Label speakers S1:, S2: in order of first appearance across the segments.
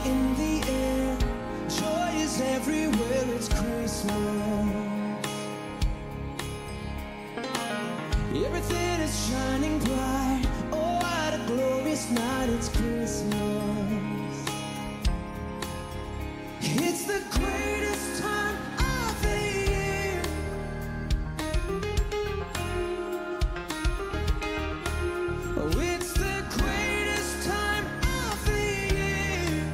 S1: in the air. Joy is everywhere, it's Christmas. Everything is shining bright. Oh, what a glorious night, it's Christmas. It's the greatest time of the year. Oh, it's the greatest time of the year.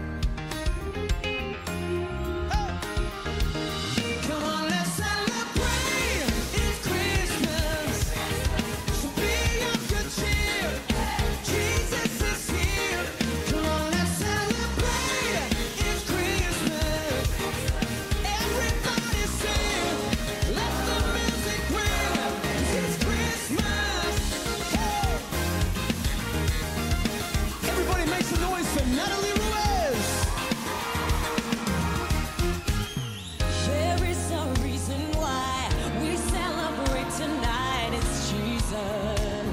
S1: Oh. Come on, let's celebrate. It's Christmas. So be of good cheer. Jesus is here. Come on, let's celebrate. It's Christmas. Everybody sing. Let the music ring. 'Cause it's Christmas. Hey. Everybody make some noise for Natalie Ruiz.
S2: There is a reason why we celebrate tonight. It's Jesus,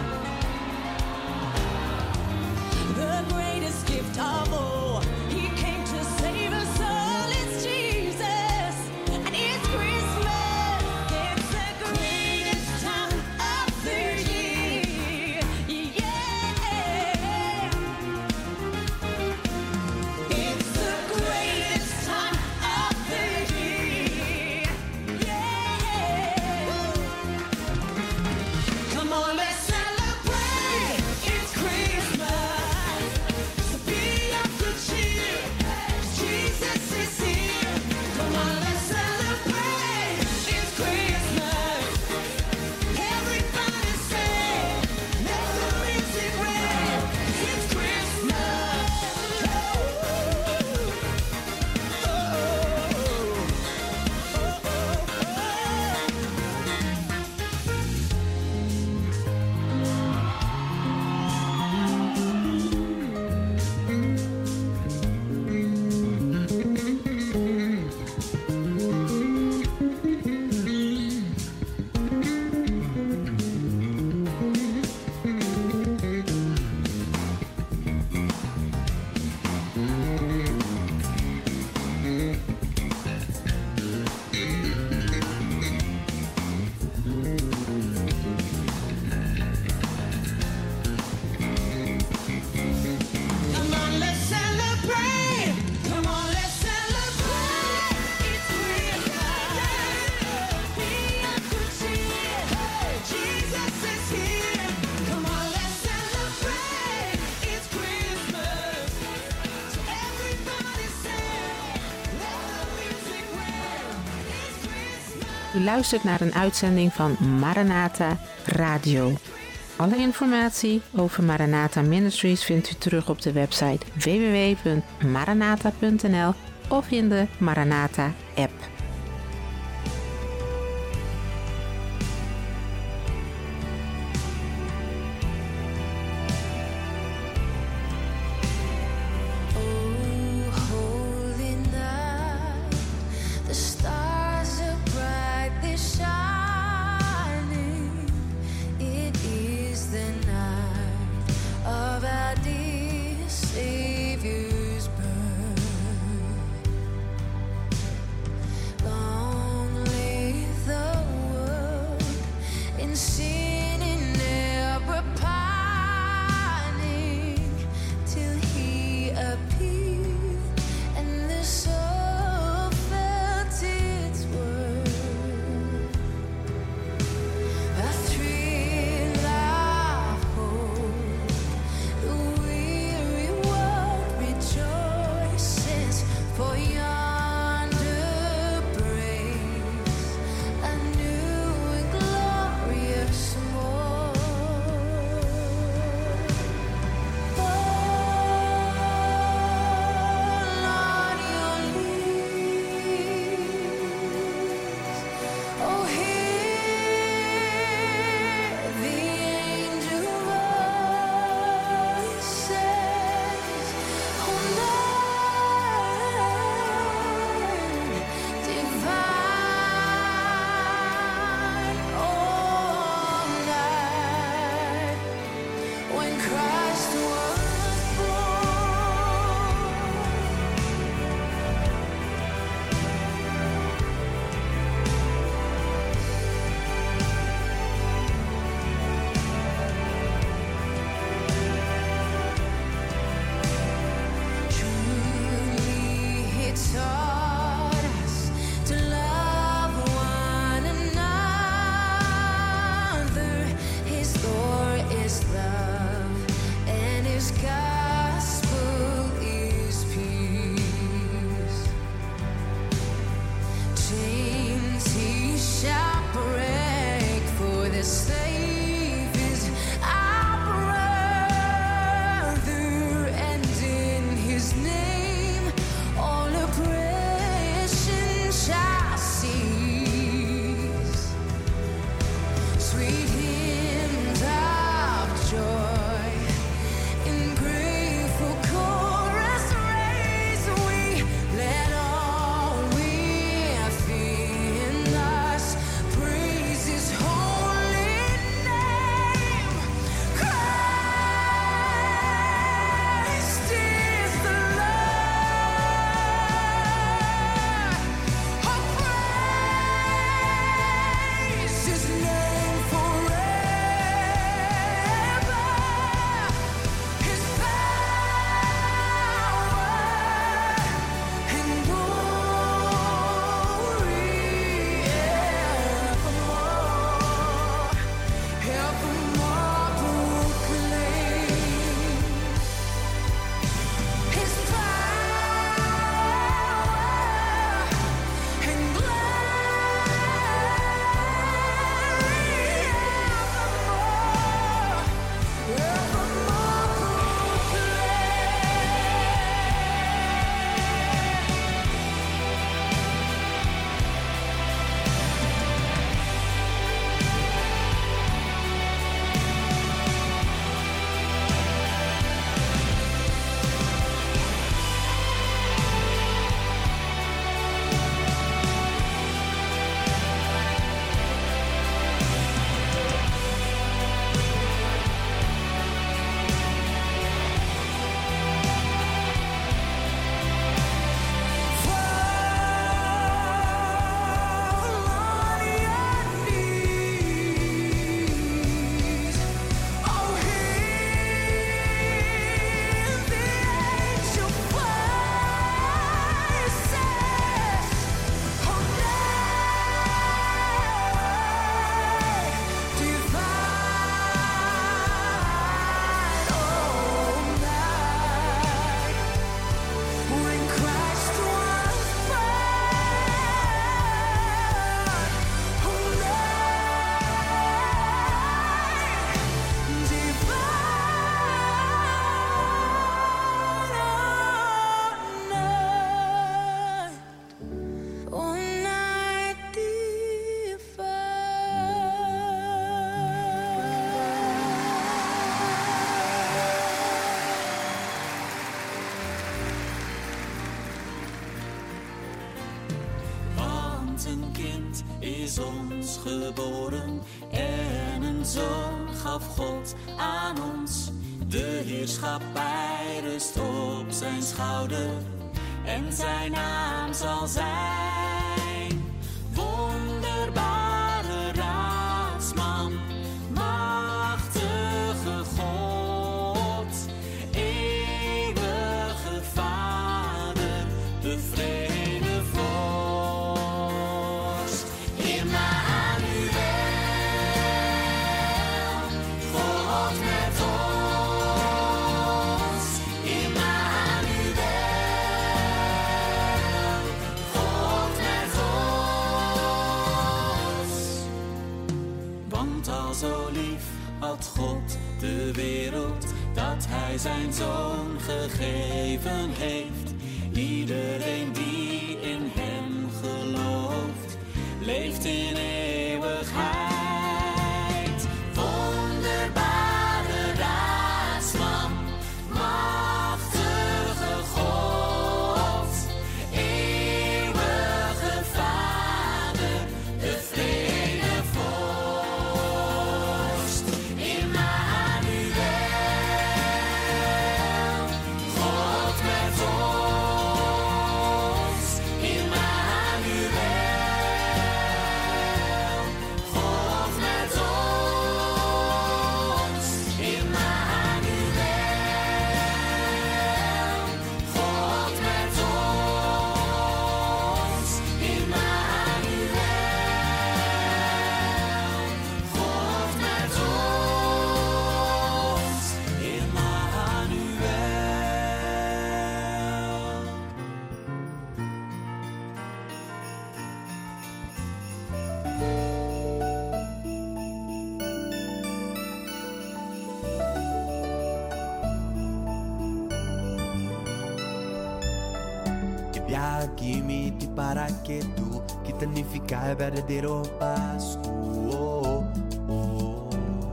S2: the greatest gift of all. He came to save us all. It's Jesus, and it's Christmas. It's the greatest time of the year. Yeah. It's the greatest time of the year. Yeah. Come on, let's celebrate. It's Christmas. So be of good cheer. Jesus is here. Come on, let's celebrate. It's Christmas. Everybody sing. Let the music ring. It's Christmas. Come on, let's celebrate. Come on, let's celebrate. It's Christmas. Be of good cheer. Jesus is here. Come on, let's celebrate. It's Christmas. So everybody sing. Let the music ring. It's Christmas.
S3: U luistert naar een uitzending van Maranatha Radio. Alle informatie over Maranatha Ministries vindt u terug op de website www.maranatha.nl of in de Maranatha app.
S2: Oh, holy night, the stars are brightly shining. It is the night of our dear Savior's birth. Long live the world in sin and ever pining till He appeared and the soul felt its worth. A thrill of hope, the weary world rejoices, for yonder breaks a new and glorious morn. Fall on your knees. Oh, hear the angel voices. Oh, night divine. Oh, night when Christ was born.
S4: is ons geboren en een zoon gaf God aan ons. De heerschappij rust op zijn schouder en zijn naam zal zijn wonderbare raadsman, machtige God, eeuwige Vader, de vrede vorst. Immanuel, God met ons. Immanuel, God met ons. Want al zo lief had God de wereld, dat hij zijn zoon gegeven heeft. Iedereen die in hem gelooft, leeft in eeuwigheid. Wonderbare raadsman, machtige God, eeuwige Vader, de vrede vorst. Immanuel, God met ons. Immanuel, God met ons. Immanuel, God met ons. Immanuel, God met ons.
S1: Aqui me te para que tu que tanifica verdadeiro Páscoa. Oh, oh.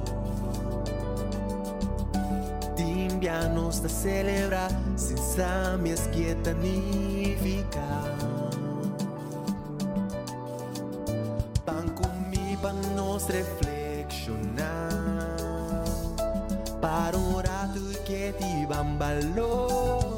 S1: Timbianos da celebrar sem sabias que tanifica. Pan comi para nos reflexionar, para um rato que te bambalora.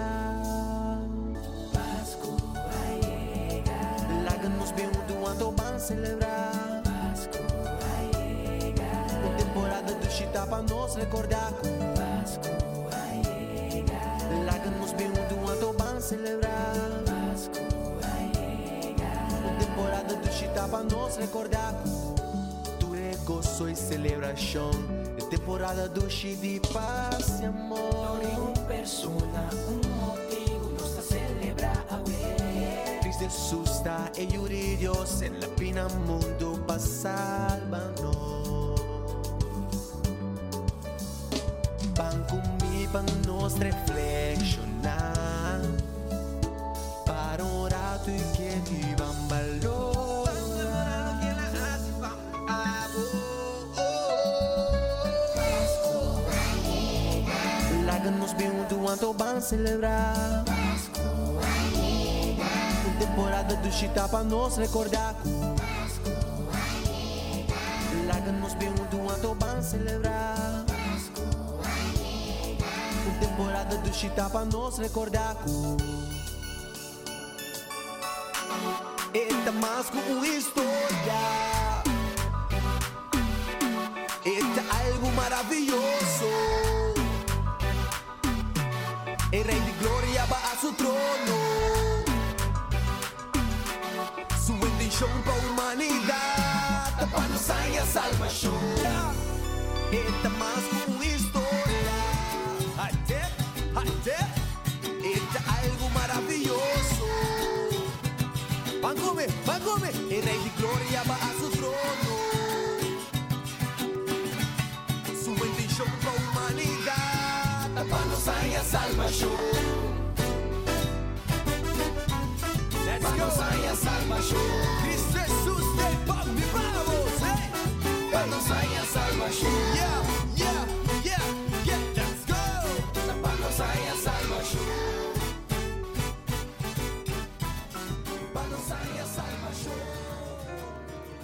S1: Celebrar Páscoa llega, uma temporada do chita para nos recordar. Páscoa llega, lágrimas bem do anto celebrar. Páscoa llega, uma temporada do chita para nos recordar. Tu é gozo e celebração, é temporada do chita de paz e amor.
S2: Uma persona, motivo nos a celebrar a
S1: Jesus está e yuri Dios en la pina mundo pa salvarnos. Van conmigo pa nos reflexionar, para un rato y que te van valor. Láganos bien un anto van celebrar. Temporada do chita para nos recordar. Láganos bem do anto van celebrar. Temporada do chita para nos recordar. Eita mais com uma história, eita algo maravilhoso. El Rey de Gloria va a su trono. Su bendición para la humanidad, para nos haya salvación. Esta más que una historia, esta algo maravilloso. Van come, el Rey de Gloria va a su trono. Su bendición para la humanidad, para nos haya salvación. Vamos a salvación. Cristo Jesús del pop y vamos, vamos a salvación. Yeah, let's go. Vamos a salvación. Vamos a salvación.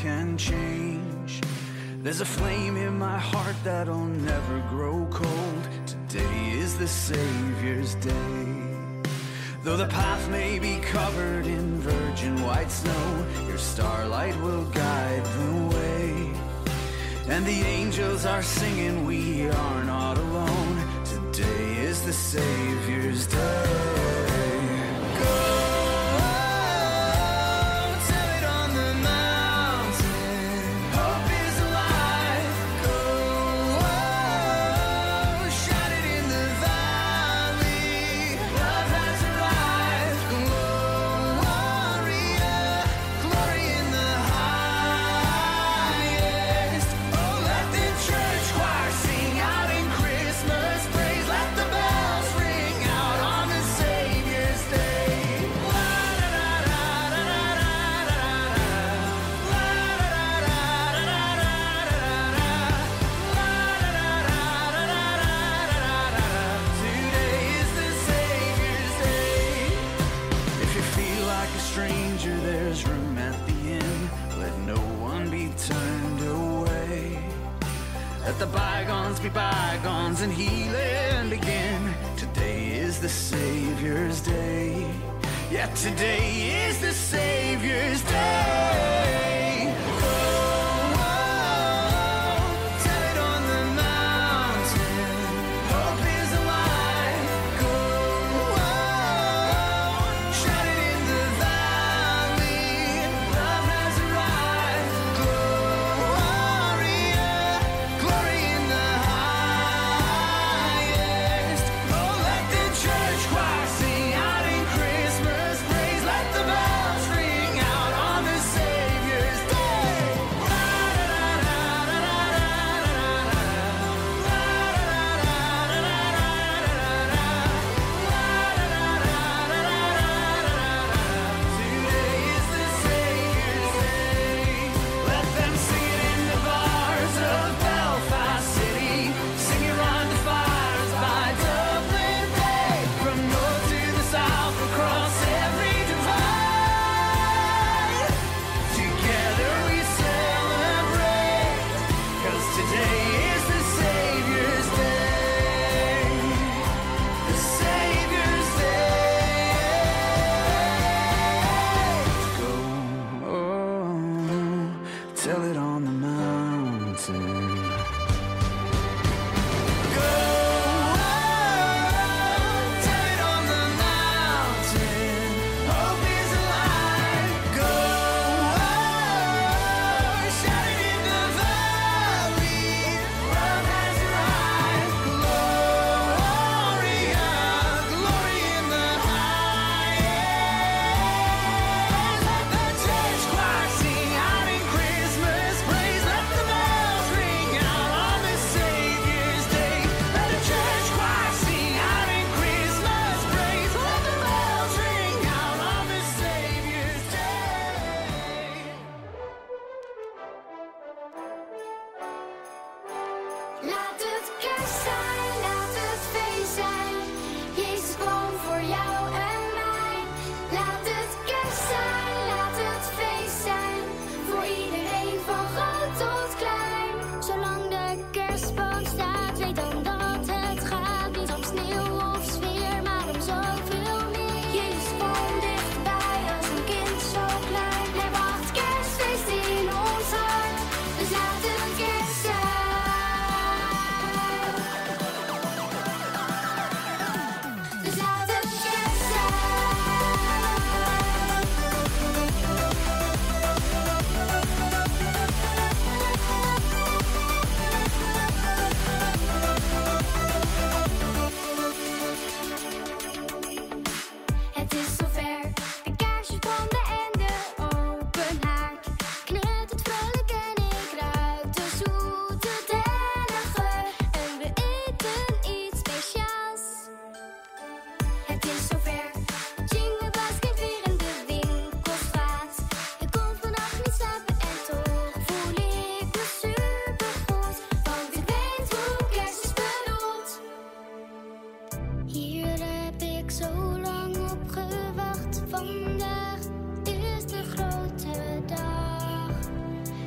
S5: can change. There's a flame in my heart that'll never grow cold. Today is the Savior's day. Though the path may be covered in virgin white snow, your starlight will guide the way. And the angels are singing, we are not alone. Today is the Savior's day. The bygones be bygones and healing begin. Today is the Savior's day. Yeah, today is the Savior's day.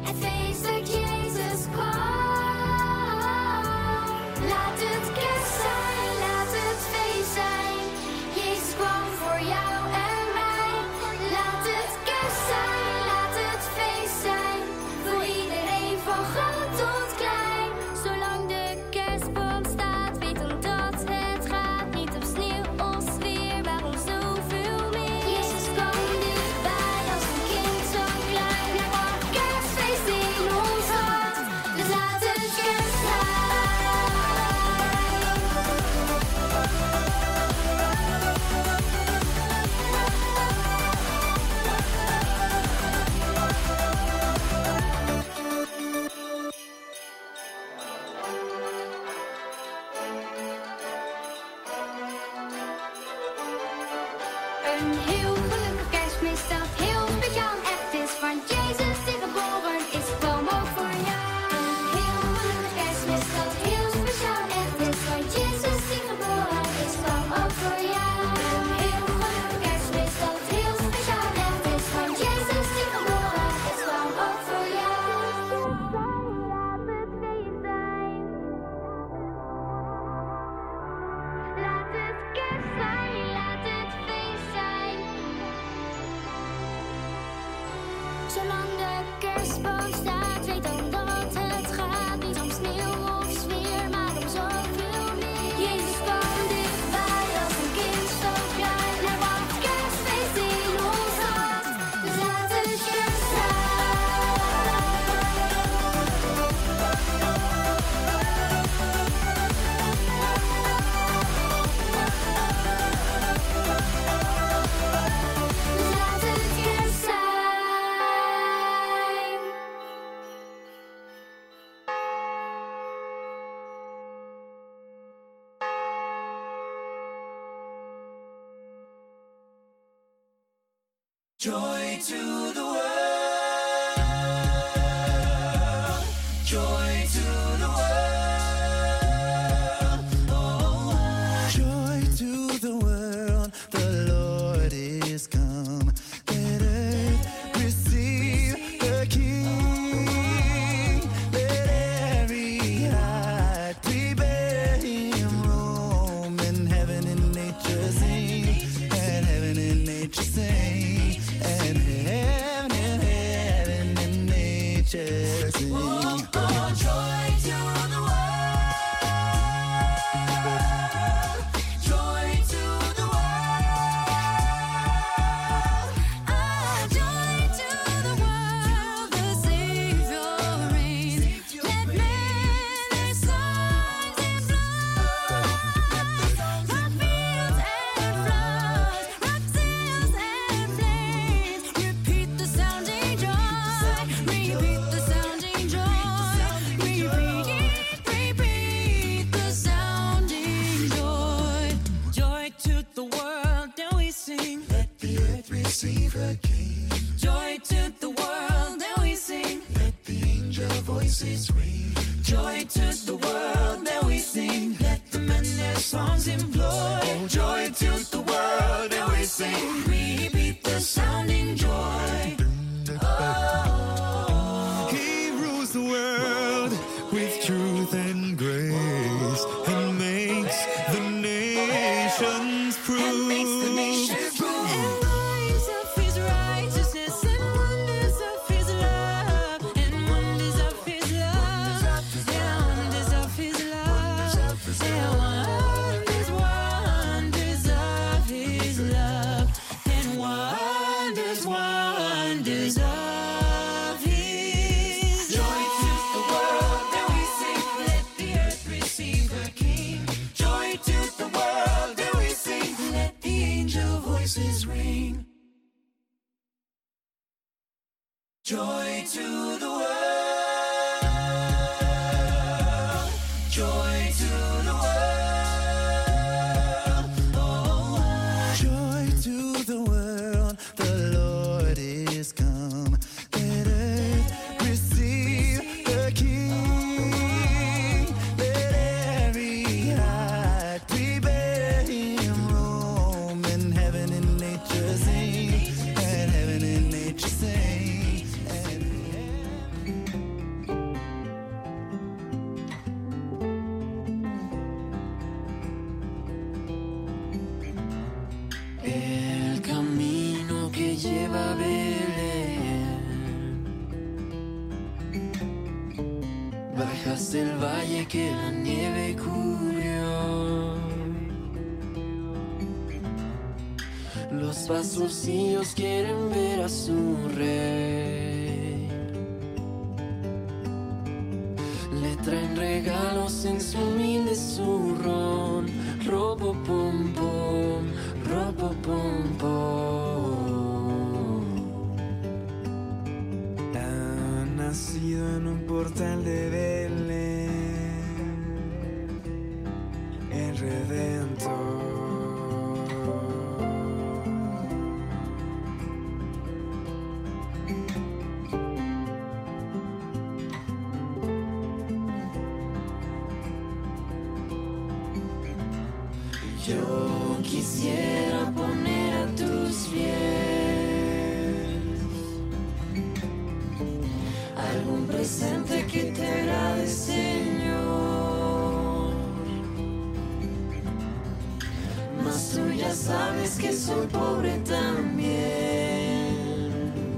S6: Het feest dat Jezus kwam. Laat het kerst zijn, laat het feest zijn. Jezus kwam voor jou en mij. Laat het kerst zijn, laat het feest zijn. Voor iedereen van groot tot klein. Zolang de kerstboom staat, weet dan dat het gaat. Niet op sneeuw of sfeer, maar om zoveel meer. Jezus kwam dichtbij als een kind zo klein. Er was kerstfeest in ons hart, dus laat het kerst zijn. Een heel gelukkig kerstmis dat heel speciaal en echt is. Want Jezus die geboren is, kwam ook voor jou. Een heel gelukkig kerstmis dat heel speciaal en echt is. Want Jezus die geboren is, kwam ook voor jou. Een heel gelukkig kerstmis dat heel speciaal en echt is. Want Jezus die geboren is, kwam ook voor jou. Laat het feest zijn. Laat het kerst zijn, laat het feest zijn. Zolang de kerstboom staat, weet dan dat het gaat. Niet om sneeuw of sfeer, maar om zoveel meer. Jezus kwam dichtbij als een kind zo klein. Er was kerstfeest in ons hart, dus laat het kerst zijn. Laat het kerst zijn.
S4: Joy to the world. Joy to the world. Oh,
S1: Joy to the world, the Lord is come. Let earth receive the King. Let every heart prepare Him room. And heaven and nature sing. And heaven and nature sing. And heaven and nature sing.
S4: oh, joy to the world. Joy to the world.
S6: Ah, joy to the world, the Savior reigns. Let men their songs in blood. Rock fields and floods, rock sails and flames. Repeat the sounding joy, repeat the sounding joy, repeat the sounding joy.
S4: Joy to the world, then we sing.
S1: Let the earth receive her King.
S4: Joy to the world, then we sing.
S1: Let the angel voices ring.
S4: Joy to the world, then we sing. Let the men their songs employ. Joy to the world, then we sing. Repeat the sounding joy. Oh,
S7: He rules the world with truth and grace and makes the nations prove.
S4: and makes the nations prove.
S6: And rise of His righteousness and wonders of His love, and wonders of His love, and wonders of His love, and wonders of His love, and wonders of His
S4: Joy to the world, then we sing. Let the earth receive her King. Joy to the world, then we sing. Let the angel voices ring. Joy to the world. Joy to the world. Oh,
S1: Joy to the world, the Lord is come. Let earth receive the King. Let every heart prepare Him room. And heaven and nature sing. And heaven and nature sing. And
S8: Bajaste el valle que la nieve cubrió. Los pastorcillos quieren ver a su rey. Le traen regalos en su humilde zurrón. Robo pom pom, robo pom pom.
S5: Ha nacido en un portal de Belén, el Redentor.
S8: Yo quisiera poner a tus pies algún presente que te agrade, Señor. Mas tú ya sabes que soy pobre también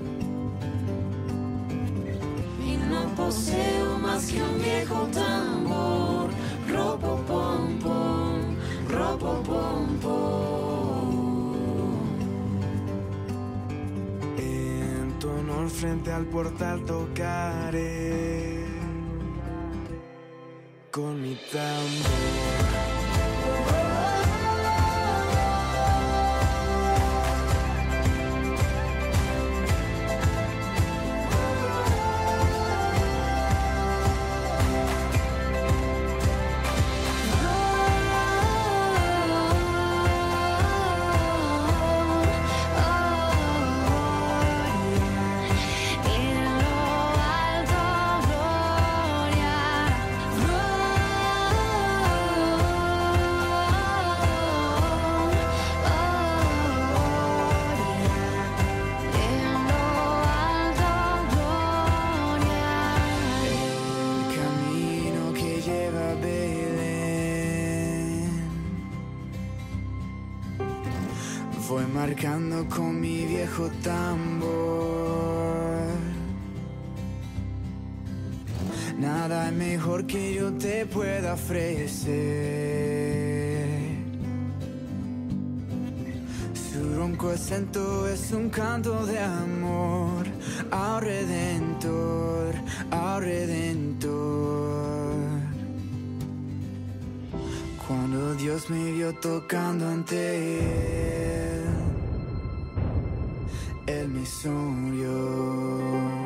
S8: y no poseo más que un viejo tambor. Robo pom pom, robo pom pom.
S5: En tu honor frente al portal tocaré con mi tambor. Voy marcando con mi viejo tambor. Nada es mejor que yo te pueda ofrecer. Su ronco acento es un canto de amor al Redentor, al Redentor. Cuando Dios me vio tocando ante Él me sonrió.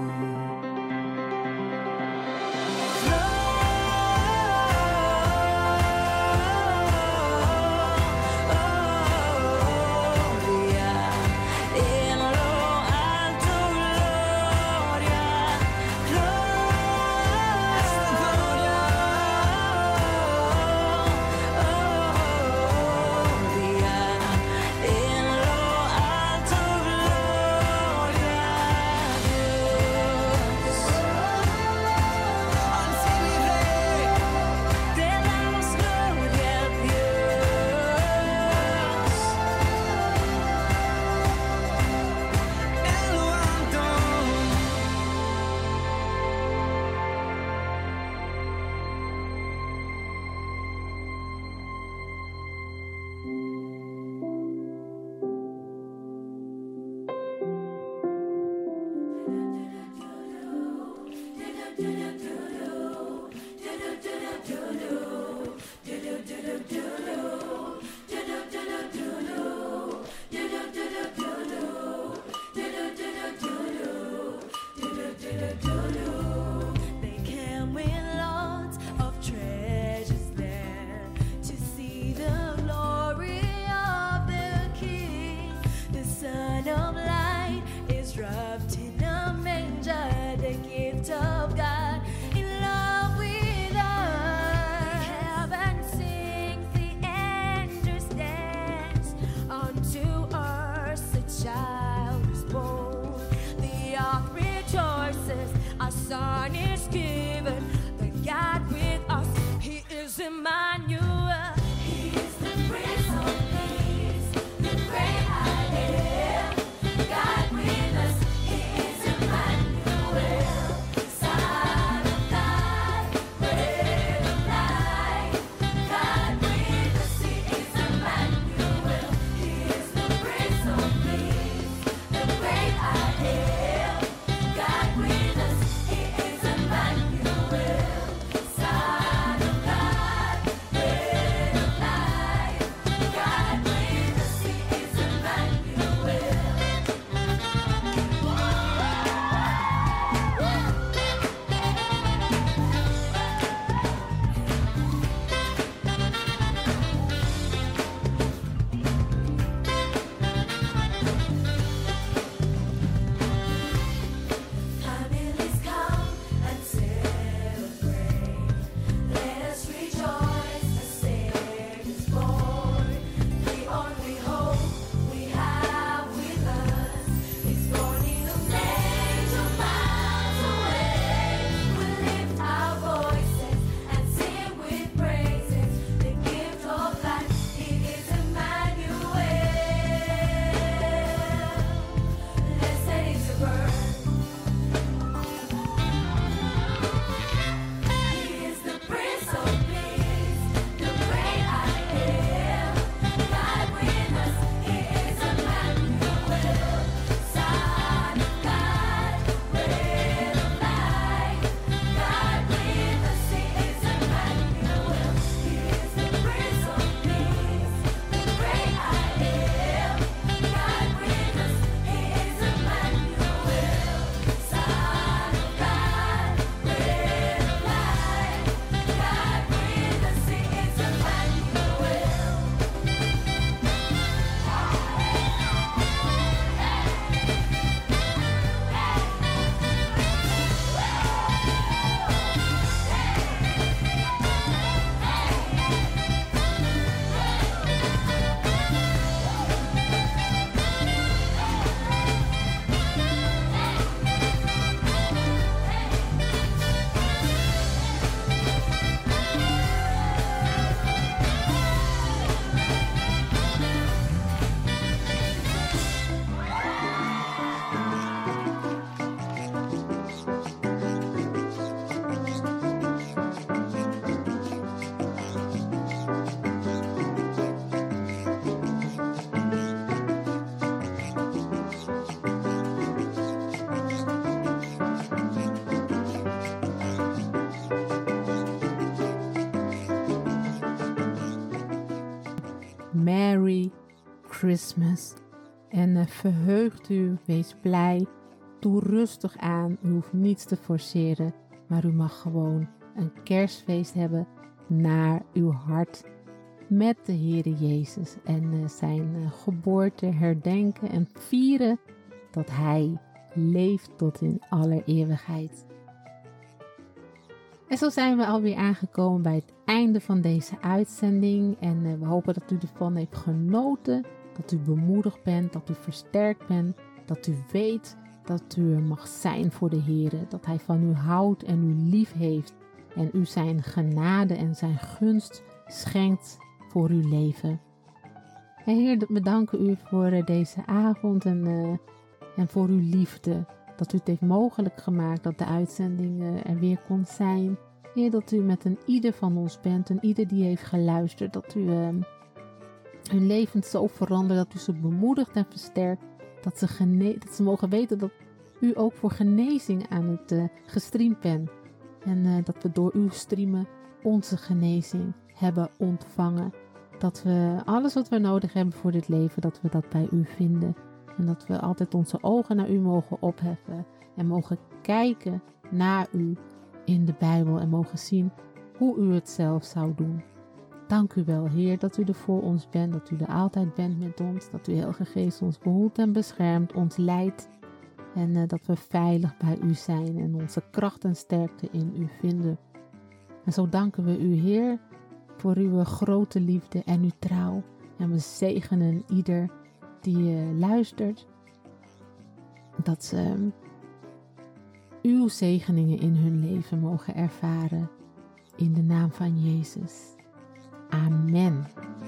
S3: Merry Christmas. En verheugt u, wees blij, doe rustig aan. U hoeft niets te forceren, maar u mag gewoon een kerstfeest hebben naar uw hart met de Heere Jezus en zijn geboorte herdenken en vieren dat Hij leeft tot in aller eeuwigheid. En zo zijn we alweer aangekomen bij het einde van deze uitzending en we hopen dat u ervan heeft genoten, dat u bemoedigd bent, dat u versterkt bent, dat u weet dat u er mag zijn voor de Heere, dat Hij van u houdt en u lief heeft en u zijn genade en zijn gunst schenkt voor uw leven. En Heer, we danken u voor deze avond en voor uw liefde, dat u het heeft mogelijk gemaakt dat de uitzending er weer kon zijn. Heer, dat u met een ieder van ons bent, en ieder die heeft geluisterd, dat u hun leven zo verandert, dat u ze bemoedigt en versterkt, dat ze mogen weten dat u ook voor genezing aan het gestreamd bent. En dat we door uw streamen onze genezing hebben ontvangen. Dat we alles wat we nodig hebben voor dit leven, dat we dat bij u vinden. En dat we altijd onze ogen naar u mogen opheffen. En mogen kijken naar u in de Bijbel. En mogen zien hoe u het zelf zou doen. Dank u wel, Heer, dat u er voor ons bent. Dat u er altijd bent met ons. Dat u, Heilige Geest, ons behoedt en beschermt. Ons leidt. En dat we veilig bij u zijn. En onze kracht en sterkte in u vinden. En zo danken we u, Heer, voor uw grote liefde en uw trouw. En we zegenen ieder die luistert, dat ze uw zegeningen in hun leven mogen ervaren. In de naam van Jezus. Amen.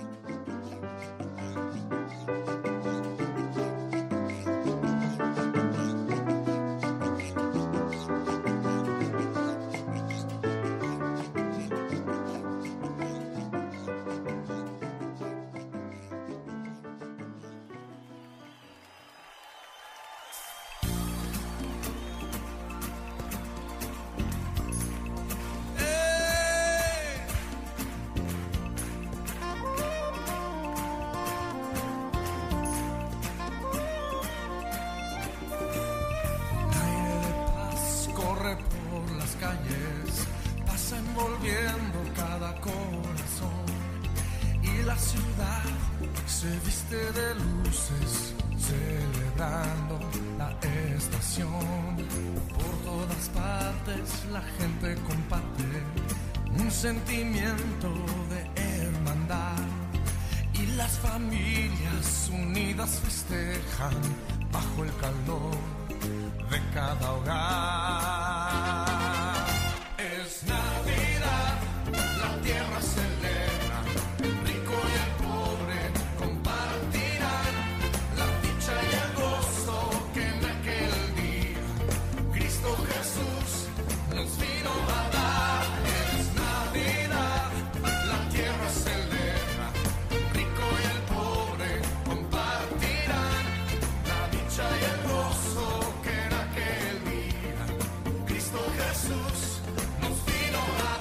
S9: Envolviendo cada corazón y la ciudad se viste de luces, celebrando la estación. Por todas partes la gente comparte un sentimiento de hermandad y las familias unidas festejan bajo el calor de cada hogar. Es Navidad, la tierra celebra, el rico y el pobre compartirán la dicha y el gozo que en aquel día Cristo Jesús nos vino a dar. Es Navidad, la tierra celebra, el rico y el pobre compartirán la dicha y el gozo que en aquel día Cristo Jesús nos vino a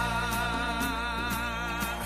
S9: dar.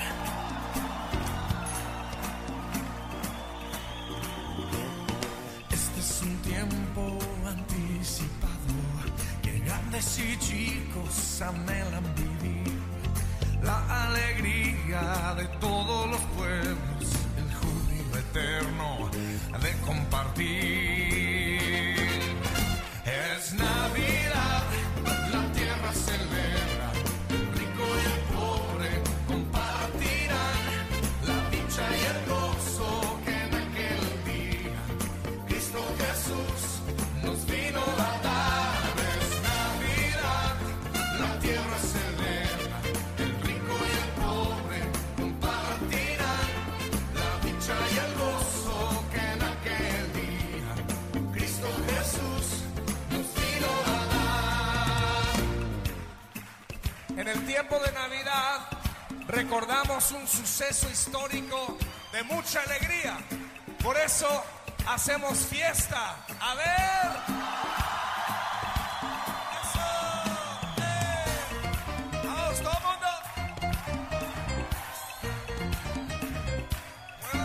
S9: Este es un tiempo anticipado que grandes y chicos anhelan vivir. La alegría de todos los pueblos, el júbilo eterno de compartir. Es Navidad, la tierra celebra, el rico y el pobre compartirán la dicha y el gozo que en aquel día Cristo Jesús nos vino a dar. Es Navidad, la tierra celebra, el rico y el pobre compartirán la dicha y el gozo que en aquel día Cristo Jesús nos vino a dar. En el tiempo de Navidad recordamos un suceso histórico de mucha alegría. Por eso hacemos fiesta. A ver. Eso. Vamos, todo el mundo. Mueva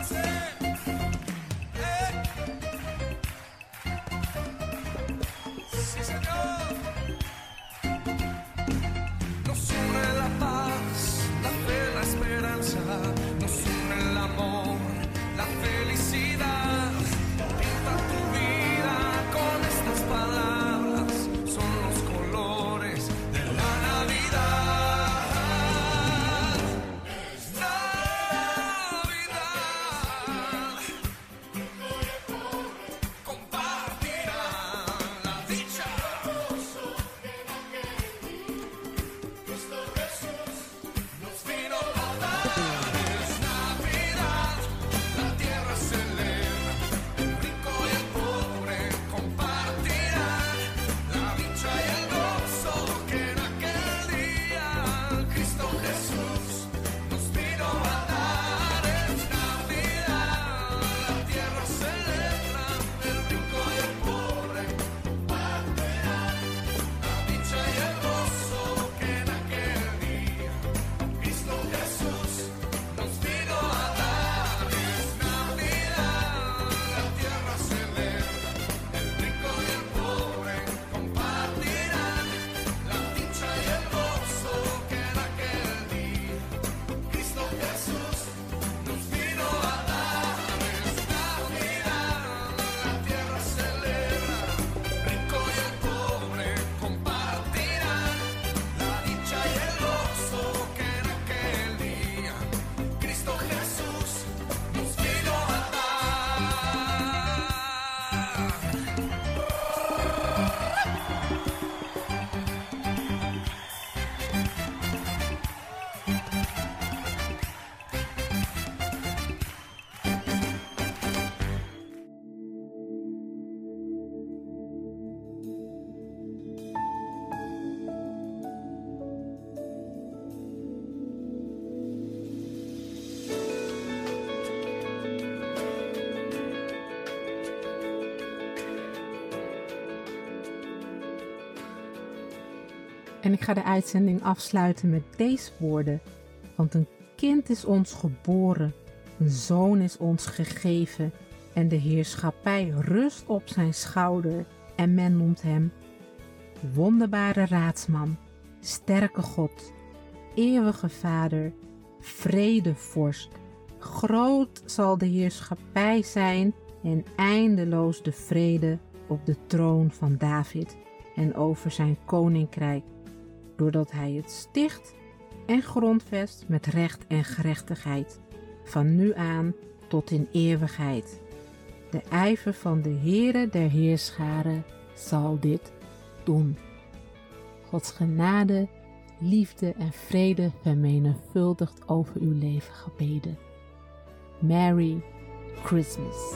S3: En ik ga de uitzending afsluiten met deze woorden. Want een kind is ons geboren, een zoon is ons gegeven en de heerschappij rust op zijn schouder. En men noemt hem wonderbare raadsman, sterke God, eeuwige Vader, vredevorst. Groot zal de heerschappij zijn en eindeloos de vrede op de troon van David en over zijn koninkrijk, doordat hij het sticht en grondvest met recht en gerechtigheid, van nu aan tot in eeuwigheid. De ijver van de Heere der Heerscharen zal dit doen. Gods genade, liefde en vrede vermenigvuldigd over uw leven gebeden. Merry Christmas.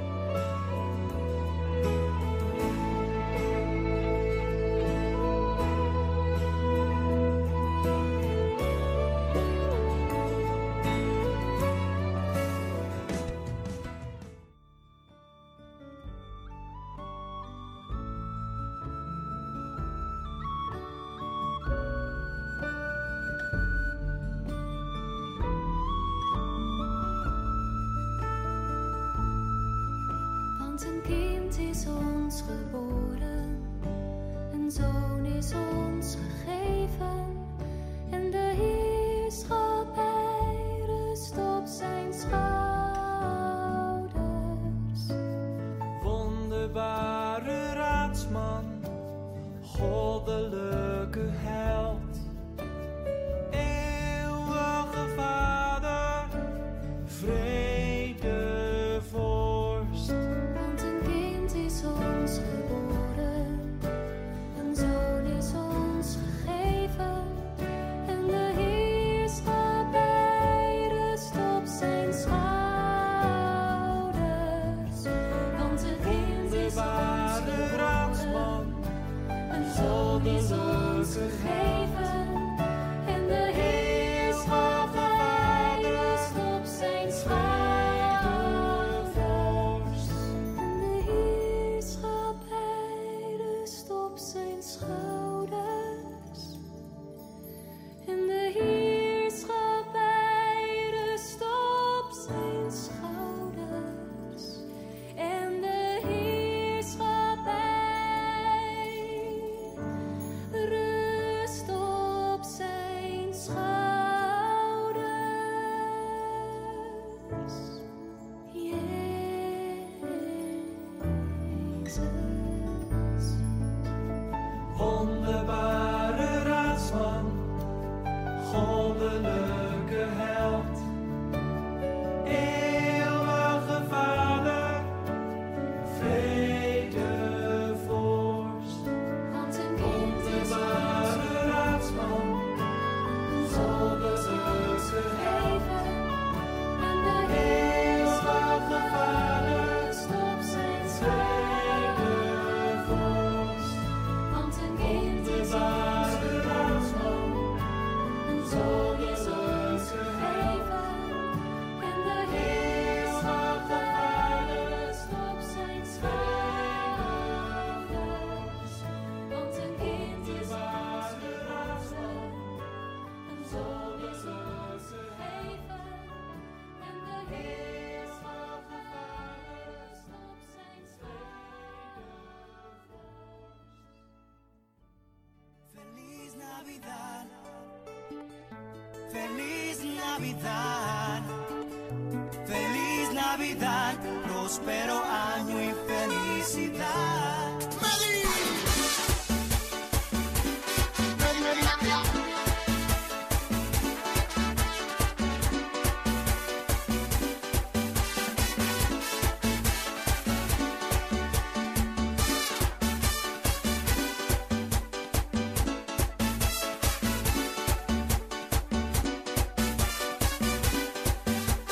S6: Want een kind is ons geboren, een zoon is ons gegeven, en de heerschappij rust op zijn schouders.
S1: Wonderbare raadsman, goddelijke held, eeuwige Vader, vredevorst.
S6: Want een kind is ons geboren, een zoon is ons gegeven, en de heerschappij rust op zijn schouders. Want een kind is ons
S1: Wonderbare raadsman,
S6: geboren, een zoon is ons gegeven, en de heerschappij rust op zijn schouders. En de heerschappij rust op zijn schouders. En de heerschappij rust op zijn schouders. En de heerschappij rust op zijn schouders. Jezus.
S1: wonderbare raadsman, goddelijke held, eeuwige Vader, vredevorst.
S6: Want een kind is ons
S1: Wonderbare raadsman,
S6: een zoon is ons gegeven, en de heerschappij rust op zijn schouders. Want een kind is ons geboren, een zoon is ons gegeven, en de heerschappij rust op zijn schouders. Want een kind is ons geboren, een zoon is ons gegeven, en de heerschappij rust op zijn schouders.
S1: Feliz Navidad, Feliz Navidad, Feliz Navidad, próspero año y felicidad.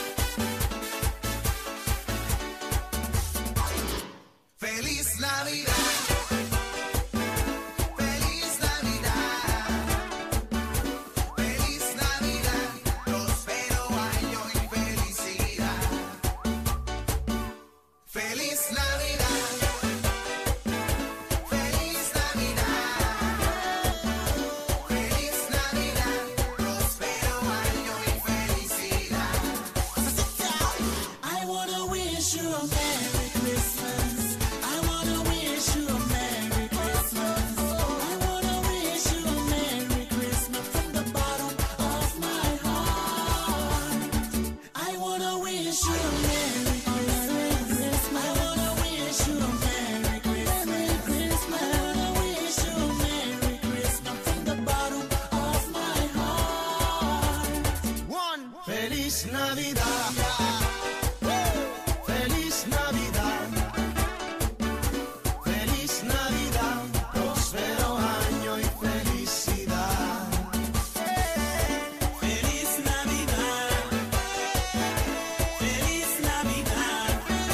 S1: Feliz Navidad. Feliz Navidad. Feliz Navidad. Feliz Navidad. Próspero año y felicidad.
S4: Feliz Navidad. Feliz Navidad.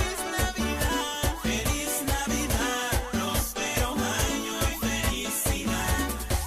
S4: Feliz Navidad. Próspero año y felicidad.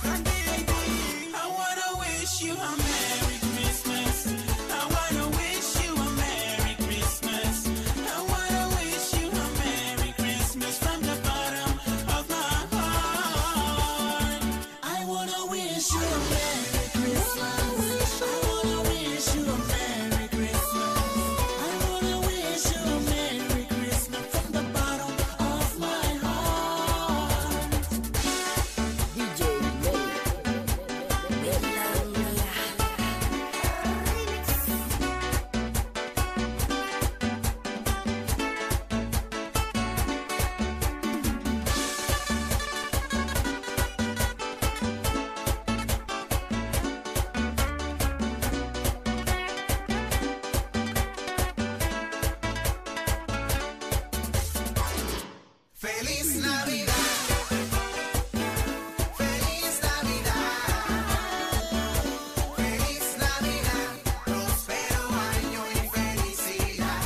S4: I wanna wish you a Merry Christmas. I wanna wish you a Merry Christmas. I wanna wish you a Merry Christmas from the bottom of my heart. I wanna wish you a Merry Christmas. I wanna wish you a Merry Christmas. I wanna wish you a Merry Christmas from the bottom of my heart.
S1: Feliz Navidad. Feliz Navidad. Feliz Navidad. Próspero año y felicidad.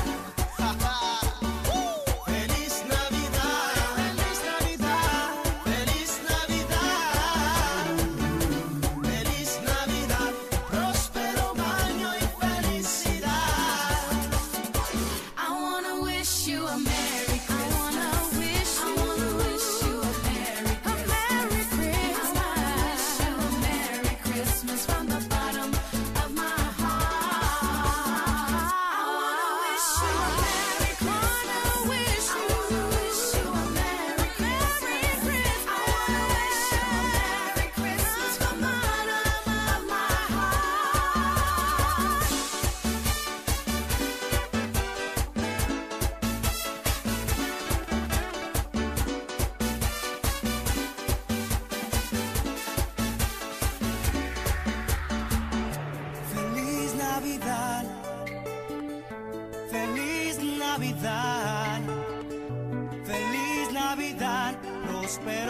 S1: Feliz Navidad. Feliz Navidad. Feliz Navidad. Feliz Navidad. Próspero año y felicidad.
S2: I wanna wish you a Merry Christmas. I wanna wish you a Merry Christmas. I wanna wish you a Merry Christmas from the bottom of my heart. I wanna wish you a Merry Christmas. I wanna wish you a Merry Christmas. I wanna wish you a Merry Christmas from the bottom of my heart.
S1: Feliz Navidad. Feliz Navidad. Feliz Navidad. Próspero